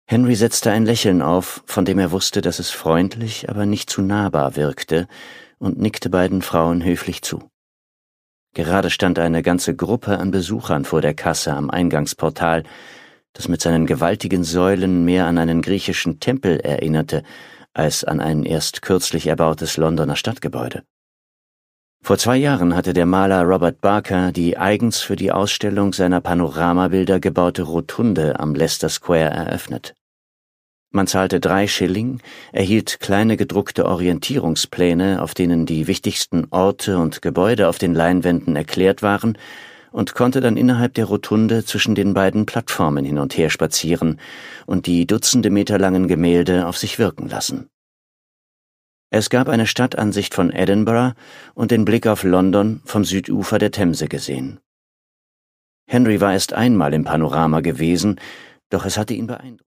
Henry setzte ein Lächeln auf, von dem er wusste, dass es freundlich, aber nicht zu nahbar wirkte, und nickte beiden Frauen höflich zu. Gerade stand eine ganze Gruppe an Besuchern vor der Kasse am Eingangsportal, das mit seinen gewaltigen Säulen mehr an einen griechischen Tempel erinnerte, als an ein erst kürzlich erbautes Londoner Stadtgebäude. Vor 2 Jahren hatte der Maler Robert Barker die eigens für die Ausstellung seiner Panoramabilder gebaute Rotunde am Leicester Square eröffnet. Man zahlte 3 Schilling, erhielt kleine gedruckte Orientierungspläne, auf denen die wichtigsten Orte und Gebäude auf den Leinwänden erklärt waren, und konnte dann innerhalb der Rotunde zwischen den beiden Plattformen hin und her spazieren und die dutzende Meter langen Gemälde auf sich wirken lassen. Es gab eine Stadtansicht von Edinburgh und den Blick auf London vom Südufer der Themse gesehen. Henry war erst einmal im Panorama gewesen, doch es hatte ihn beeindruckt.